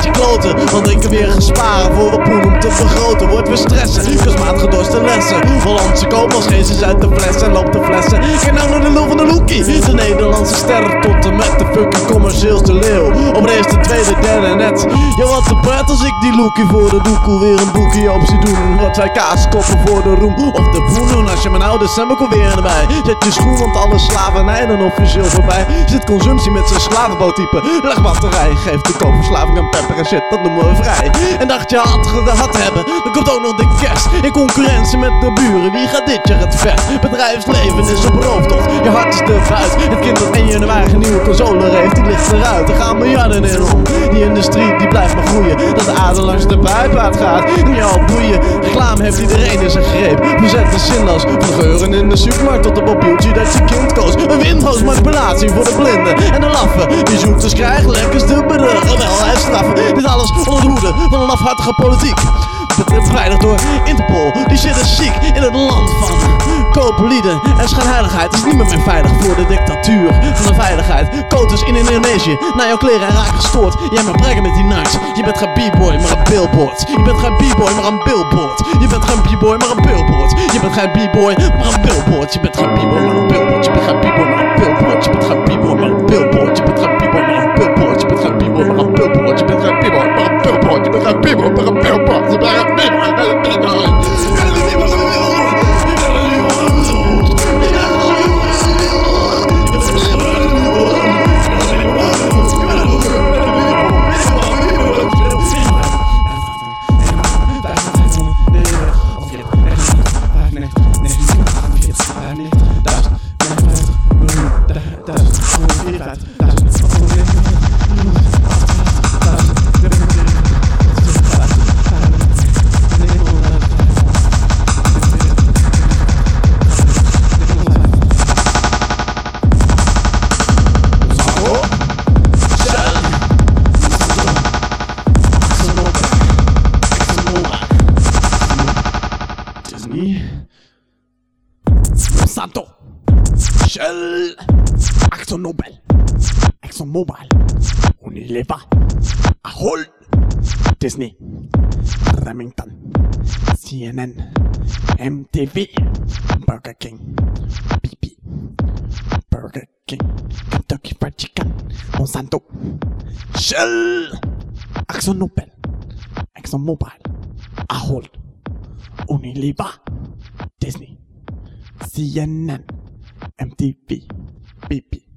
beetje kloten, want ik heb weer gesparen voor wat poen om te vergroten. Wordt weer stressen, kunstmaat gedorste lessen. Hollandse koopmans, geen ze uit de fles en loopt de flessen. Kijk nou naar de lul van de Loekie. De Nederlandse sterren tot en met de fucking commercieelste leeuw. Op de eerste, tweede, derde net. Ja, wat een pret als ik die Loekie voor de doekoe weer een boekie op zie doen. Wat wij kaas koppen voor de roem of de boen doen. Als je mijn oude semmelkoe weer erbij. Zet je schoen, want alle slavernij dan officieel voorbij. Zit consumptie met zijn slavenboottype. Leg batterij, geeft de koopverslaving aan pepper en shit, dat noemen we vrij. En dacht je had hebben, dan komt ook nog de kerst. In concurrentie met de buren, wie gaat dit jaar het vet? Bedrijfsleven is op rooftocht, je hart is te buit. Het kind dat 1 januari een nieuwe console heeft, die ligt eruit. Er gaan miljarden in om, die industrie die blijft maar groeien. Dat de aarde langs de buipaard gaat, en jou boeien. Reclame heeft iedereen in zijn greep, verzet de zinloos. Van geuren in de supermarkt tot op mobieltje dat je kind koos. Een windhoos manipulatie voor de blinden en de laffen. Die zoekers krijgen lekkers te bedruggen, wel hij straffen. Dit alles onder de hoede van een afhartige politiek. Beveiligd door Interpol, die shit is ziek in het land van kooplieden en schijnheiligheid. Is niet meer veilig voor de dictatuur van de veiligheid. Koters in Indonesië, naar jouw kleren en raak gestoord. Jij maar brengen met die nuts, je bent geen b-boy maar een billboard. Je bent geen b-boy maar een billboard. Je bent geen b-boy maar een billboard. Je bent geen b-boy maar een billboard. Je bent geen b-boy maar een billboard. Je bent geen b-boy maar een billboard. Je bent geen b-boy maar een billboard. Je bent geen b-boy maar een billboard. Je bent geen b-boy maar een billboard. Je bent geen b-boy maar een billboard. Je bent geen b-boy maar een billboard. Je bent geen Monsanto, Shell, AkzoNobel, ExxonMobil, Unilever, Ahold, Disney, Remington, CNN, MTV, Burger King, BP, Burger King, Kentucky Fried Chicken, Monsanto, Shell, AkzoNobel, ExxonMobil, Ahold, Unilever, Disney, CNN, MTV, BP.